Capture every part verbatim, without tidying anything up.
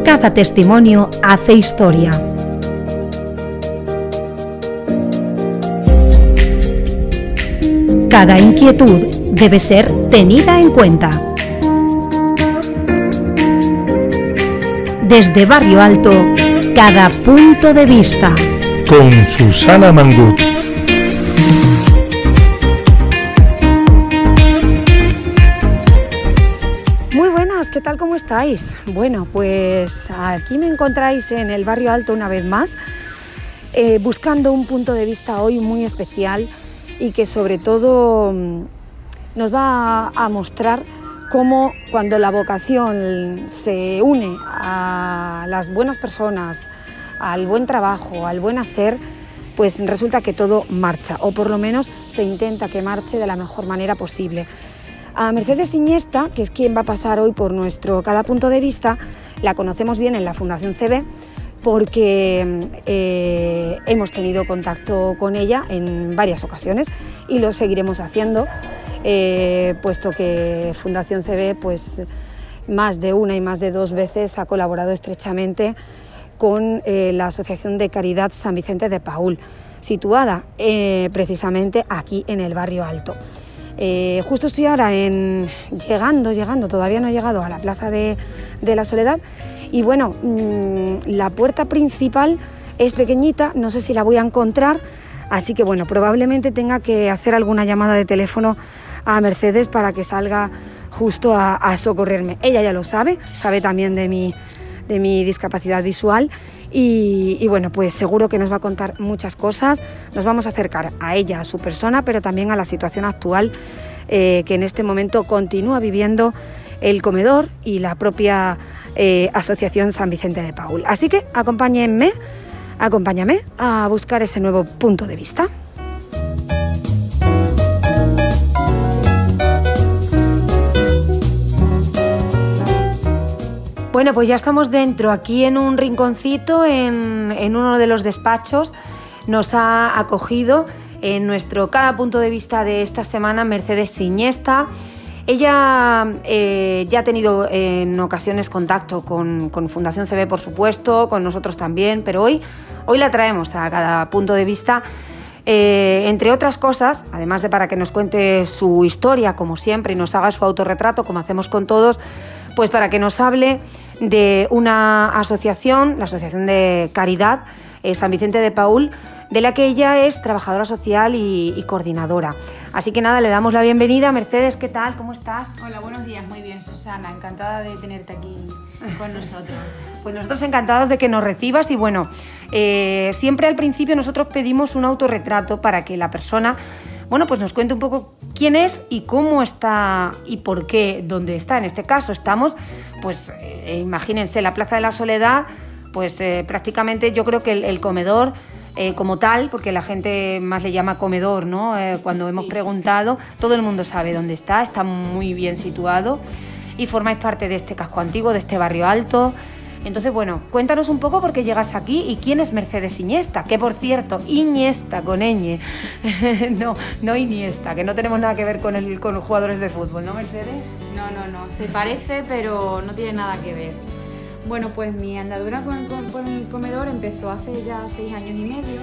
Cada testimonio hace historia. Cada inquietud debe ser tenida en cuenta. Desde Barrio Alto, cada punto de vista. Con Susana Mangut. Muy buenas, ¿qué tal? ¿Cómo estáis? Bueno, pues aquí me encontráis en el Barrio Alto una vez más, eh, buscando un punto de vista hoy muy especial y que sobre todo nos va a mostrar cómo cuando la vocación se une a las buenas personas, al buen trabajo, al buen hacer, pues resulta que todo marcha, o por lo menos se intenta que marche de la mejor manera posible. A Mercedes Iñesta, que es quien va a pasar hoy por nuestro Cada Punto de Vista, la conocemos bien en la Fundación C B, porque eh, hemos tenido contacto con ella en varias ocasiones y lo seguiremos haciendo, eh, puesto que Fundación C B pues, más de una y más de dos veces ha colaborado estrechamente con eh, la Asociación de Caridad San Vicente de Paúl, situada eh, precisamente aquí en el Barrio Alto. Eh, justo estoy ahora en, llegando, llegando, todavía no he llegado a la Plaza de, de la Soledad. Y bueno, mmm, la puerta principal es pequeñita, no sé si la voy a encontrar, así que bueno, probablemente tenga que hacer alguna llamada de teléfono a Mercedes para que salga justo a, a socorrerme. Ella ya lo sabe, sabe también de mi, de mi discapacidad visual y, y bueno, pues seguro que nos va a contar muchas cosas. Nos vamos a acercar a ella, a su persona, pero también a la situación actual eh, que en este momento continúa viviendo el comedor y la propia Eh, Asociación San Vicente de Paúl. Así que acompáñenme, acompáñame a buscar ese nuevo punto de vista. Bueno, pues ya estamos dentro, aquí en un rinconcito, en, en uno de los despachos. Nos ha acogido en nuestro Cada Punto de Vista de esta semana Mercedes Iñesta. Ella eh, ya ha tenido eh, en ocasiones contacto con, con Fundación C B, por supuesto, con nosotros también, pero hoy, hoy la traemos a Cada Punto de Vista, eh, entre otras cosas, además de para que nos cuente su historia, como siempre, y nos haga su autorretrato, como hacemos con todos, pues para que nos hable de una asociación, la Asociación de Caridad eh, San Vicente de Paúl, de la que ella es trabajadora social y, y coordinadora. Así que nada, le damos la bienvenida. Mercedes, ¿qué tal? ¿Cómo estás? Hola, buenos días. Muy bien, Susana. Encantada de tenerte aquí con nosotros. Pues nosotros encantados de que nos recibas y bueno, eh, siempre al principio nosotros pedimos un autorretrato para que la persona, bueno, pues nos cuente un poco quién es y cómo está y por qué, dónde está. En este caso estamos, pues eh, imagínense, la Plaza de la Soledad, pues eh, prácticamente yo creo que el, el comedor Eh, como tal, porque la gente más le llama comedor, ¿no? Eh, cuando hemos sí. preguntado, todo el mundo sabe dónde está, está muy bien situado y formáis parte de este casco antiguo, de este Barrio Alto. Entonces, bueno, cuéntanos un poco por qué llegas aquí y quién es Mercedes Iñesta, que por cierto, Iñesta con ñ, no, no Iniesta, que no tenemos nada que ver con, el, con los jugadores de fútbol, ¿no, Mercedes? No, no, no, se parece, pero no tiene nada que ver. Bueno, pues mi andadura con, con, con el comedor empezó hace ya seis años y medio.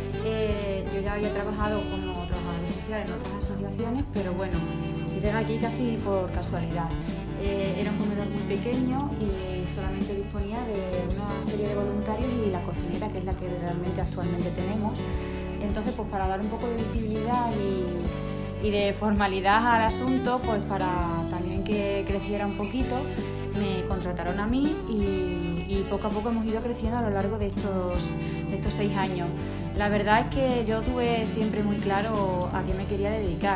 Eh, yo ya había trabajado como trabajadora social en otras asociaciones, pero bueno, llegué aquí casi por casualidad. Eh, era un comedor muy pequeño y solamente disponía de una serie de voluntarios y la cocinera, que es la que realmente actualmente tenemos. Entonces, pues para dar un poco de visibilidad y, y de formalidad al asunto, pues para también que creciera un poquito, me contrataron a mí y, y poco a poco hemos ido creciendo a lo largo de estos, de estos seis años. La verdad es que yo tuve siempre muy claro a qué me quería dedicar.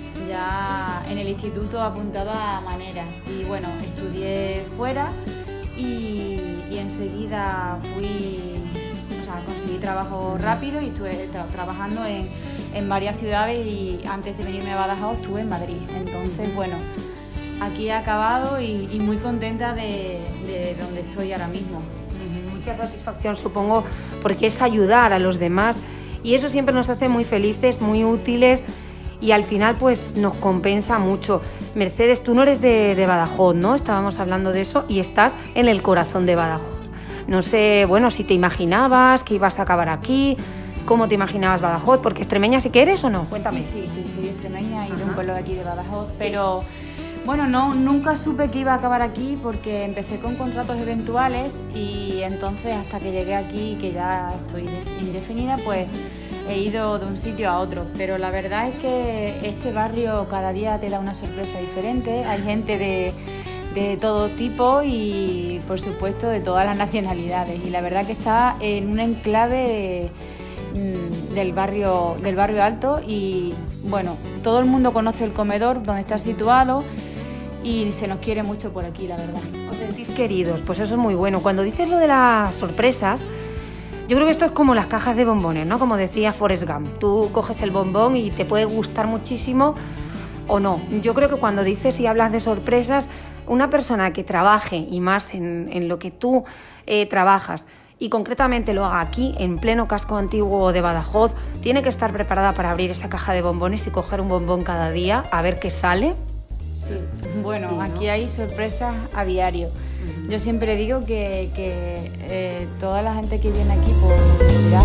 Ya en el instituto apuntaba maneras y bueno, estudié fuera y, y enseguida fui, o sea, conseguí trabajo rápido y estuve tra- trabajando en, en varias ciudades y antes de venirme a Badajoz estuve en Madrid. Entonces, bueno, aquí he acabado y, y muy contenta de, de donde estoy ahora mismo. Mucha satisfacción, supongo, porque es ayudar a los demás y eso siempre nos hace muy felices, muy útiles y al final pues nos compensa mucho. Mercedes, tú no eres de, de Badajoz, ¿no? Estábamos hablando de eso y estás en el corazón de Badajoz. No sé, bueno, si te imaginabas que ibas a acabar aquí, ¿cómo te imaginabas Badajoz? Porque extremeña sí que eres o no, cuéntame. Sí, sí, sí, soy extremeña y de un pueblo de aquí de Badajoz, pero bueno, no, nunca supe que iba a acabar aquí porque empecé con contratos eventuales y entonces hasta que llegué aquí, que ya estoy indefinida, pues he ido de un sitio a otro, pero la verdad es que este barrio cada día te da una sorpresa diferente, hay gente de, de todo tipo y por supuesto de todas las nacionalidades y la verdad que está en un enclave de, del, barrio, del barrio alto y bueno, todo el mundo conoce el comedor donde está situado y se nos quiere mucho por aquí, la verdad. Os sentís queridos, pues eso es muy bueno. Cuando dices lo de las sorpresas, yo creo que esto es como las cajas de bombones, ¿no? Como decía Forrest Gump, tú coges el bombón y te puede gustar muchísimo o no. Yo creo que cuando dices y hablas de sorpresas, una persona que trabaje y más en, en lo que tú eh, trabajas y concretamente lo haga aquí, en pleno casco antiguo de Badajoz, tiene que estar preparada para abrir esa caja de bombones y coger un bombón cada día a ver qué sale. Sí, bueno, sí, ¿no? Aquí hay sorpresas a diario. Yo siempre digo que, que eh, toda la gente que viene aquí por necesidad,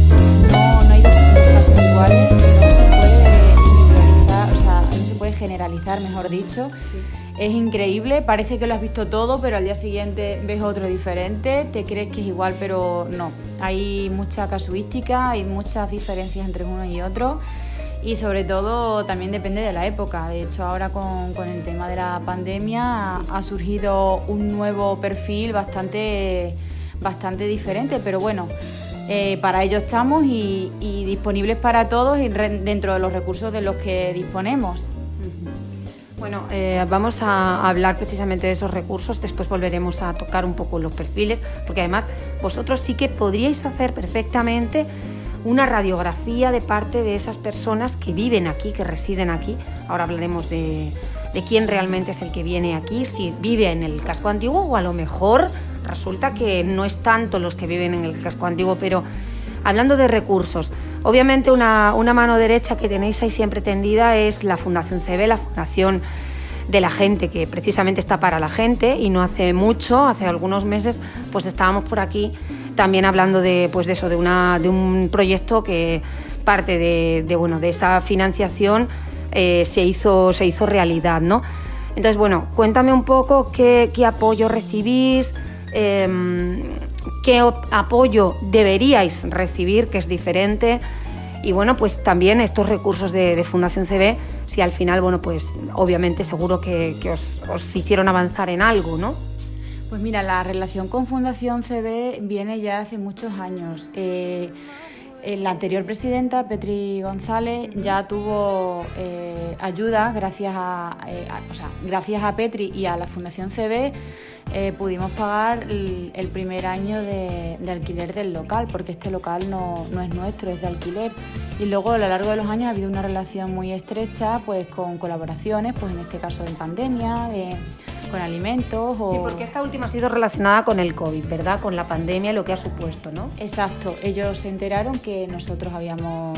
no, no hay dos casos iguales, no se puede individualizar, o sea, no se puede generalizar, mejor dicho. Sí. Es increíble, parece que lo has visto todo, pero al día siguiente ves otro diferente, te crees que es igual, pero no. Hay mucha casuística, hay muchas diferencias entre uno y otro. Y sobre todo también depende de la época. De hecho, ahora con, con el tema de la pandemia ha, ha surgido un nuevo perfil bastante, bastante diferente, pero bueno, eh, para ello estamos y, y disponibles para todos y re, dentro de los recursos de los que disponemos. Bueno, eh, vamos a hablar precisamente de esos recursos, después volveremos a tocar un poco los perfiles, porque además vosotros sí que podríais hacer perfectamente una radiografía de parte de esas personas que viven aquí, que residen aquí. Ahora hablaremos de, de quién realmente es el que viene aquí, si vive en el casco antiguo o a lo mejor resulta que no es tanto los que viven en el casco antiguo, pero hablando de recursos, obviamente una, una mano derecha que tenéis ahí siempre tendida es la Fundación C B, la Fundación de la Gente, que precisamente está para la gente y no hace mucho, hace algunos meses, pues estábamos por aquí también hablando de, pues de eso, de, una, de un proyecto que parte de, de, bueno, de esa financiación eh, se, hizo, se hizo realidad, ¿no? Entonces, bueno, cuéntame un poco qué, qué apoyo recibís, eh, qué apoyo deberíais recibir, que es diferente, y bueno, pues también estos recursos de, de Fundación C B, si al final, bueno, pues obviamente seguro que, que os, os hicieron avanzar en algo, ¿no? Pues mira, la relación con Fundación C B viene ya hace muchos años. Eh, la anterior presidenta, Petri González, ya tuvo eh, ayuda gracias a, eh, a, o sea, gracias a Petri y a la Fundación C B. Eh, pudimos pagar el, el primer año de, de alquiler del local, porque este local no, no es nuestro, es de alquiler. Y luego a lo largo de los años ha habido una relación muy estrecha, pues con colaboraciones, pues en este caso en pandemia, de, con alimentos o... Sí, porque esta última ha sido relacionada con el COVID, ¿verdad? Con la pandemia y lo que ha supuesto, ¿no? Exacto. Ellos se enteraron que nosotros habíamos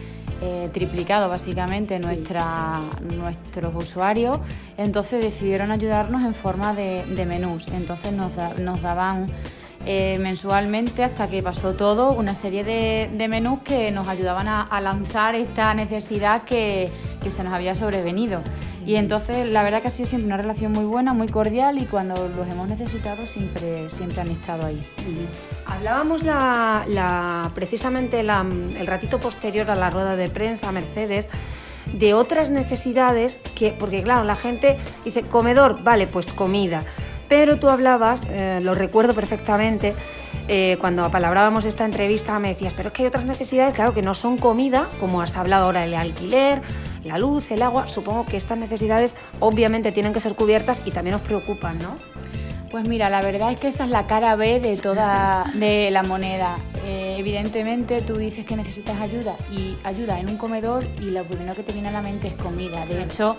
eh, triplicado básicamente sí. nuestra, nuestros usuarios, entonces decidieron ayudarnos en forma de, de menús. Entonces nos, da, nos daban eh, mensualmente, hasta que pasó todo, una serie de, de menús que nos ayudaban a, a lanzar esta necesidad que, que se nos había sobrevenido. Y entonces la verdad que ha sido siempre una relación muy buena, muy cordial, y cuando los hemos necesitado siempre, siempre han estado ahí. Uh-huh. Hablábamos la, la, precisamente la, el ratito posterior a la rueda de prensa, Mercedes, de otras necesidades, que, porque claro, la gente dice comedor, vale, pues comida, pero tú hablabas, eh, lo recuerdo perfectamente, eh, cuando apalabrábamos esta entrevista me decías, pero es que hay otras necesidades, claro, que no son comida, como has hablado ahora, el alquiler, la luz, el agua. Supongo que estas necesidades obviamente tienen que ser cubiertas y también os preocupan, ¿no? Pues mira, la verdad es que esa es la cara B de toda de la moneda. Eh, evidentemente tú dices que necesitas ayuda y ayuda en un comedor y lo primero que te viene a la mente es comida. De hecho,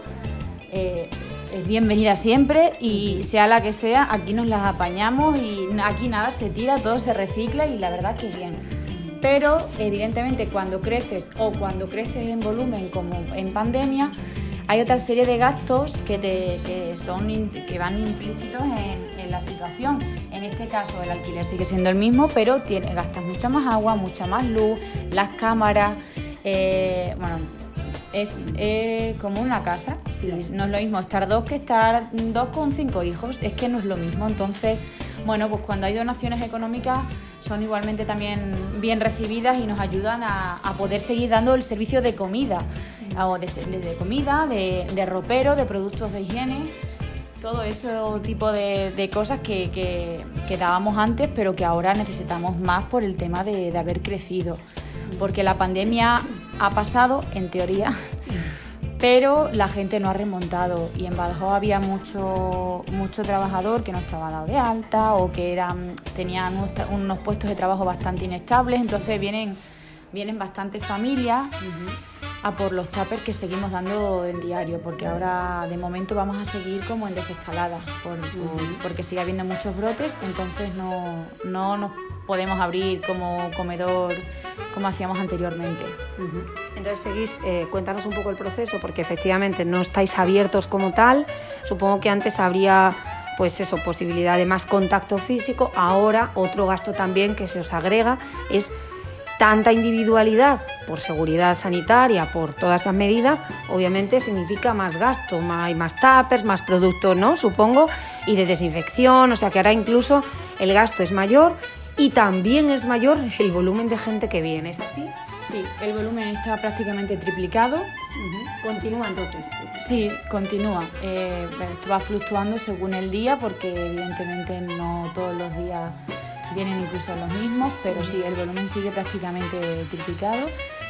eh, es bienvenida siempre y sea la que sea, aquí nos las apañamos y aquí nada se tira, todo se recicla y la verdad que bien. pero evidentemente cuando creces o cuando creces en volumen como en pandemia, hay otra serie de gastos que, te, que, son, que van implícitos en, en la situación. En este caso el alquiler sigue siendo el mismo, pero tiene, gastas mucha más agua, mucha más luz, las cámaras, eh, bueno, es eh, como una casa. Sí, no es lo mismo estar dos que estar dos con cinco hijos, es que no es lo mismo. Entonces, bueno, pues cuando hay donaciones económicas son igualmente también bien recibidas y nos ayudan a, a poder seguir dando el servicio de comida, o de, de, de comida, de, de ropero, de productos de higiene, todo ese tipo de, de cosas que, que, que dábamos antes, pero que ahora necesitamos más por el tema de, de haber crecido, porque la pandemia ha pasado, en teoría, pero la gente no ha remontado, y en Badajoz había mucho, mucho trabajador que no estaba dado de alta o que eran, tenían unos, unos puestos de trabajo bastante inestables. Entonces vienen, vienen bastantes familias uh-huh. a por los tuppers que seguimos dando en diario, porque ahora de momento vamos a seguir como en desescalada, por, uh-huh. por, porque sigue habiendo muchos brotes. Entonces no, no nos podemos abrir como comedor como hacíamos anteriormente. Uh-huh. Entonces seguís, eh, cuéntanos un poco el proceso, porque efectivamente no estáis abiertos como tal. Supongo que antes habría, pues eso, posibilidad de más contacto físico. Ahora otro gasto también que se os agrega es tanta individualidad por seguridad sanitaria, por todas esas medidas. Obviamente significa más gasto, hay más tuppers, más productos, ¿no? Supongo, y de desinfección, o sea que ahora incluso el gasto es mayor. Y también es mayor el volumen de gente que viene, ¿es así? Sí, el volumen está prácticamente triplicado. Uh-huh. ¿Continúa entonces? Sí, continúa. Eh, esto va fluctuando según el día, porque evidentemente no todos los días vienen incluso los mismos, pero sí, el volumen sigue prácticamente triplicado.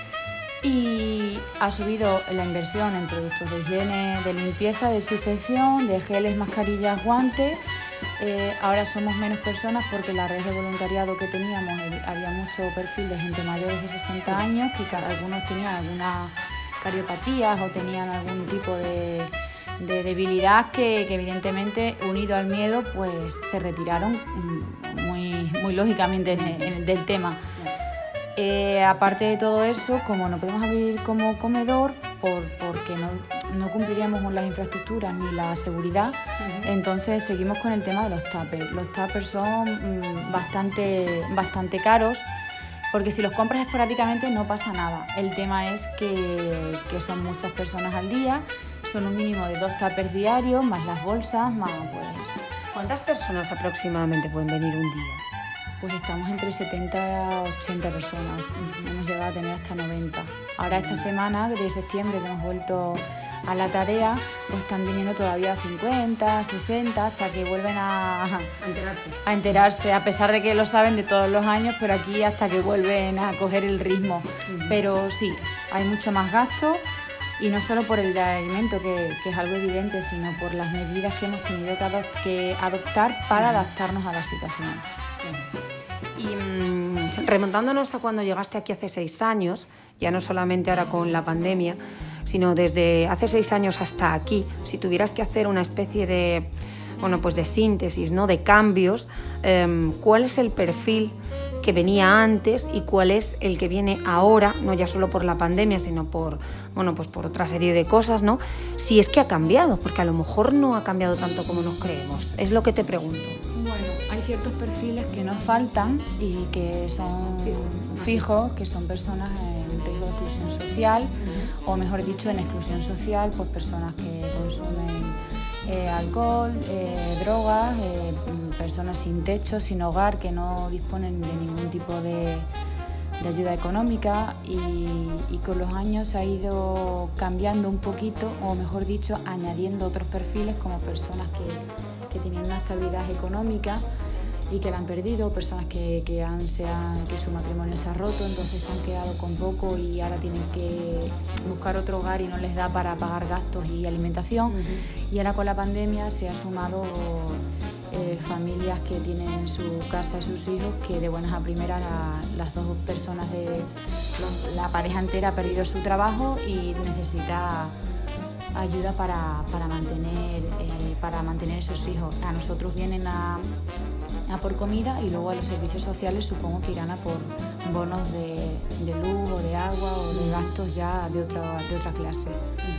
Y ha subido la inversión en productos de higiene, de limpieza, de desinfección, de geles, mascarillas, guantes. Eh, ahora somos menos personas porque en la red de voluntariado que teníamos había mucho perfil de gente mayores de sesenta años, que algunos tenían algunas cardiopatías o tenían algún tipo de, de debilidad que, que evidentemente, unido al miedo, pues se retiraron muy, muy lógicamente en el, en el, del tema. Eh, aparte de todo eso, como no podemos abrir como comedor por, porque no, no cumpliríamos con las infraestructuras ni la seguridad, uh-huh. entonces seguimos con el tema de los tuppers. Los tuppers son mmm, bastante, bastante caros, porque si los compras esporádicamente no pasa nada. El tema es que, que son muchas personas al día, son un mínimo de dos tuppers diarios, más las bolsas, más pues... ¿Cuántas personas aproximadamente pueden venir un día? Pues estamos entre setenta a ochenta personas, hemos llegado a tener hasta noventa. Ahora esta semana de septiembre que hemos vuelto a la tarea, pues están viniendo todavía cincuenta, sesenta, hasta que vuelven a, a enterarse. a enterarse, a pesar de que lo saben de todos los años, pero aquí hasta que vuelven a coger el ritmo. Uh-huh. Pero sí, hay mucho más gasto, y no solo por el de alimento, que, que es algo evidente, sino por las medidas que hemos tenido que, adop- que adoptar para uh-huh. adaptarnos a la situación. Y mmm, remontándonos a cuando llegaste aquí hace seis años, ya no solamente ahora con la pandemia, sino desde hace seis años hasta aquí, si tuvieras que hacer una especie de, bueno, pues de síntesis, ¿no? De cambios, eh, ¿cuál es el perfil que venía antes y cuál es el que viene ahora, no ya solo por la pandemia, sino por, bueno, pues por otra serie de cosas, ¿no? Si es que ha cambiado, porque a lo mejor no ha cambiado tanto como nos creemos. Es lo que te pregunto. Bueno, hay ciertos perfiles que nos faltan y que son fijos, que son personas en riesgo de exclusión social, uh-huh. o mejor dicho, en exclusión social, pues personas que consumen eh, alcohol, eh, drogas, eh, personas sin techo, sin hogar, que no disponen de ningún tipo de, de ayuda económica, y, y con los años se ha ido cambiando un poquito, o mejor dicho, añadiendo otros perfiles como personas que, que tienen una estabilidad económica y que la han perdido, personas que, que, han, se han, que su matrimonio se ha roto, entonces se han quedado con poco y ahora tienen que buscar otro hogar y no les da para pagar gastos y alimentación. Uh-huh. Y ahora con la pandemia se ha sumado eh, familias que tienen su casa y sus hijos, que de buenas a primeras la, las dos personas de la pareja entera ha perdido su trabajo y necesita ayuda para, para, mantener, eh, para mantener esos hijos. A nosotros vienen a, a por comida y luego a los servicios sociales supongo que irán a por bonos de, de luz o de agua o de gastos ya de otra, de otra clase.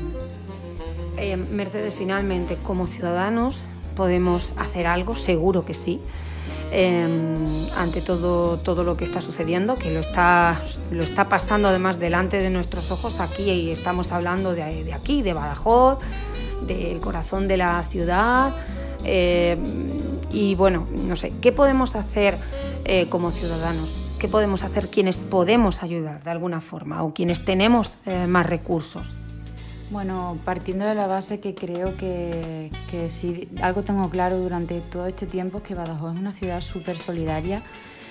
Uh-huh. eh, Mercedes, finalmente, como ciudadanos, ¿podemos hacer algo? Seguro que sí. Eh, ante todo, todo lo que está sucediendo, que lo está, lo está pasando además delante de nuestros ojos aquí, y estamos hablando de, de aquí, de Badajoz, del corazón de la ciudad, eh, y bueno, no sé, ¿qué podemos hacer eh, como ciudadanos? ¿Qué podemos hacer quienes podemos ayudar de alguna forma o quienes tenemos eh, más recursos? Bueno, partiendo de la base que creo que, que si algo tengo claro durante todo este tiempo es que Badajoz es una ciudad súper solidaria.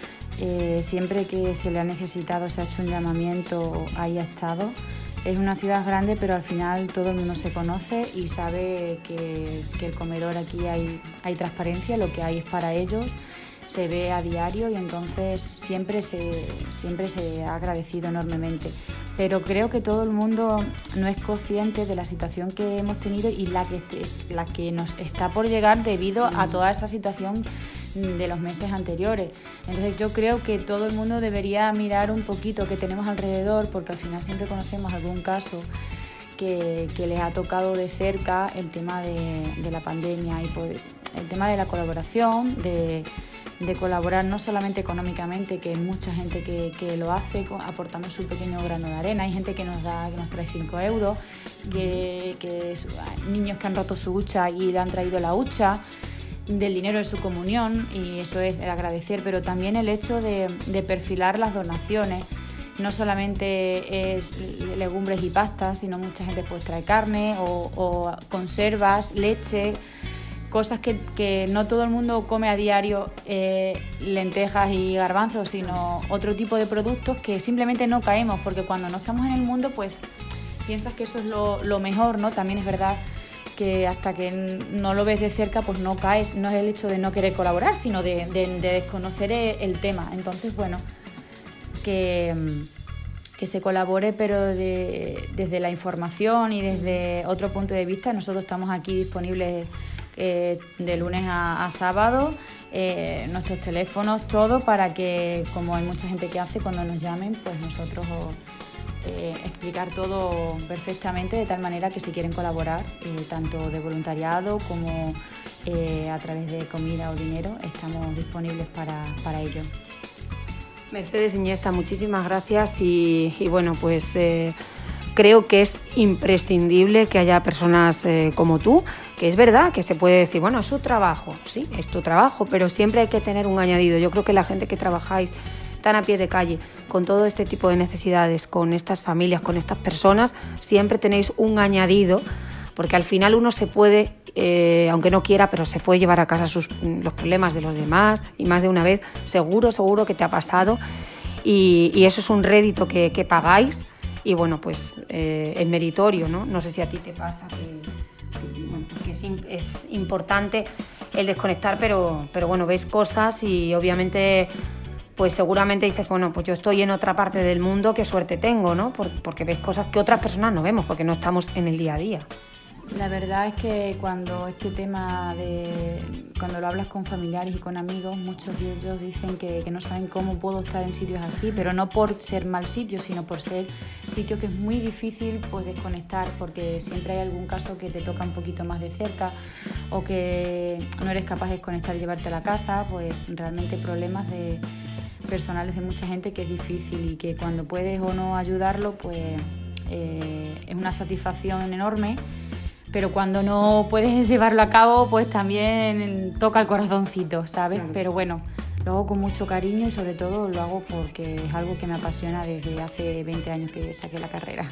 Eh, siempre que se le ha necesitado, se ha hecho un llamamiento, ahí ha estado. Es una ciudad grande, pero al final todo el mundo se conoce y sabe que, que el comedor aquí hay, hay transparencia, lo que hay es para ellos, se ve a diario y entonces siempre se, siempre se ha agradecido enormemente. Pero creo que todo el mundo no es consciente de la situación que hemos tenido y la que, la que nos está por llegar debido a toda esa situación de los meses anteriores. Entonces yo creo que todo el mundo debería mirar un poquito qué tenemos alrededor, porque al final siempre conocemos algún caso que, que les ha tocado de cerca el tema de, de la pandemia y poder, el tema de la colaboración, de... de colaborar no solamente económicamente, que hay mucha gente que, que lo hace aportando su pequeño grano de arena, hay gente que nos da, que nos trae cinco euros, que, que es, niños que han roto su hucha y le han traído la hucha, del dinero de su comunión, y eso es el agradecer, pero también el hecho de, de perfilar las donaciones. No solamente es legumbres y pastas, sino mucha gente pues trae carne o, o conservas, leche, cosas que, que no todo el mundo come a diario, eh, lentejas y garbanzos, sino otro tipo de productos que simplemente no caemos, porque cuando no estamos en el mundo pues piensas que eso es lo, lo mejor, ¿no? También es verdad que hasta que no lo ves de cerca pues no caes, no es el hecho de no querer colaborar, sino de, de, de desconocer el tema. Entonces, bueno, que, que se colabore, pero de, desde la información y desde otro punto de vista. Nosotros estamos aquí disponibles Eh, de lunes a, a sábado, eh, nuestros teléfonos, todo, para que, como hay mucha gente que hace, cuando nos llamen, pues nosotros eh, explicar todo perfectamente, de tal manera que si quieren colaborar, eh, tanto de voluntariado como eh, a través de comida o dinero, estamos disponibles para, para ello. Mercedes Iniesta, muchísimas gracias y, y bueno, pues eh, creo que es imprescindible que haya personas eh, como tú, que es verdad que se puede decir, bueno, es su trabajo, sí, es tu trabajo, pero siempre hay que tener un añadido. Yo creo que la gente que trabajáis tan a pie de calle, con todo este tipo de necesidades, con estas familias, con estas personas, siempre tenéis un añadido, porque al final uno se puede, eh, aunque no quiera, pero se puede llevar a casa sus, los problemas de los demás, y más de una vez, seguro, seguro que te ha pasado, y, y eso es un rédito que, que pagáis, y bueno, pues eh, es meritorio, ¿no? No sé si a ti te pasa que... que es, es importante el desconectar, pero, pero bueno, ves cosas y obviamente pues seguramente dices, bueno, pues yo estoy en otra parte del mundo, qué suerte tengo, ¿no? Por, porque ves cosas que otras personas no vemos, porque no estamos en el día a día. La verdad es que cuando este tema de cuando lo hablas con familiares y con amigos, muchos de ellos dicen que, que no saben cómo puedo estar en sitios así, pero no por ser mal sitio, sino por ser sitio que es muy difícil pues desconectar, porque siempre hay algún caso que te toca un poquito más de cerca o que no eres capaz de desconectar y llevarte a la casa, pues realmente problemas de personales de mucha gente que es difícil, y que cuando puedes o no ayudarlo pues eh, es una satisfacción enorme. Pero cuando no puedes llevarlo a cabo, pues también toca el corazoncito, ¿sabes? Claro. Pero bueno, lo hago con mucho cariño y sobre todo lo hago porque es algo que me apasiona desde hace veinte años que saqué la carrera.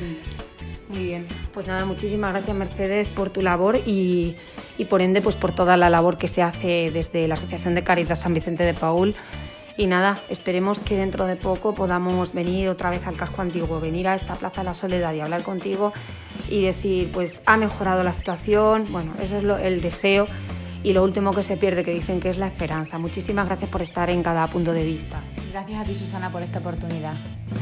Uh-huh. Muy bien, pues nada, muchísimas gracias Mercedes por tu labor y, y por ende pues por toda la labor que se hace desde la Asociación de Cáritas San Vicente de Paúl. Y nada, esperemos que dentro de poco podamos venir otra vez al casco antiguo, venir a esta Plaza de la Soledad y hablar contigo y decir, pues ha mejorado la situación. Bueno, eso es lo, el deseo y lo último que se pierde, que dicen que es la esperanza. Muchísimas gracias por estar en Cada Punto de Vista. Gracias a ti, Susana, por esta oportunidad.